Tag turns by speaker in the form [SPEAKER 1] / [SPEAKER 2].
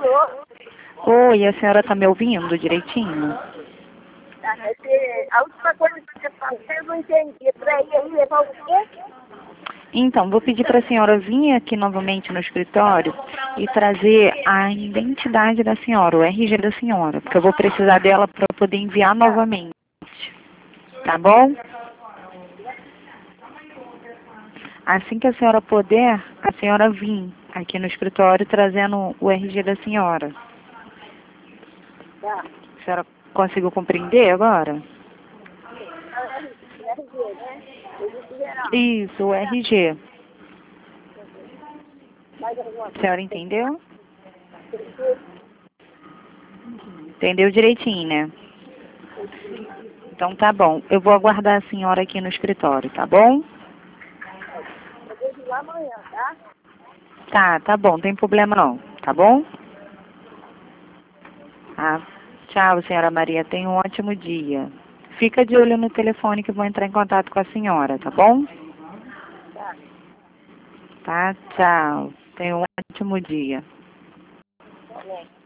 [SPEAKER 1] Alô?
[SPEAKER 2] Oi, a senhora está me ouvindo direitinho?
[SPEAKER 1] A última coisa que você falou, eu não entendi. Para ir aí levar o quê?
[SPEAKER 2] Então, vou pedir para a senhora vir aqui novamente no escritório e trazer a identidade da senhora, o RG da senhora, porque eu vou precisar dela para poder enviar novamente. Tá bom? Assim que a senhora puder, a senhora vir aqui no escritório trazendo o RG da senhora.
[SPEAKER 1] Tá.
[SPEAKER 2] A senhora conseguiu compreender agora?
[SPEAKER 1] RG, né? Registro geral.
[SPEAKER 2] Isso, o RG.
[SPEAKER 1] Mais alguma
[SPEAKER 2] A
[SPEAKER 1] coisa?
[SPEAKER 2] senhora entendeu? Entendeu direitinho, né? Então tá bom. Eu vou aguardar a senhora aqui no escritório, tá bom?
[SPEAKER 1] Eu vou ir lá amanhã, tá?
[SPEAKER 2] Tá bom, não tem problema não, tá bom? Ah, tchau, senhora Maria, tenha um ótimo dia. Fica de olho no telefone que eu vou entrar em contato com a senhora, tá bom?
[SPEAKER 1] Tá.
[SPEAKER 2] Tá, tchau. Tenha um ótimo dia.
[SPEAKER 1] Tá bom.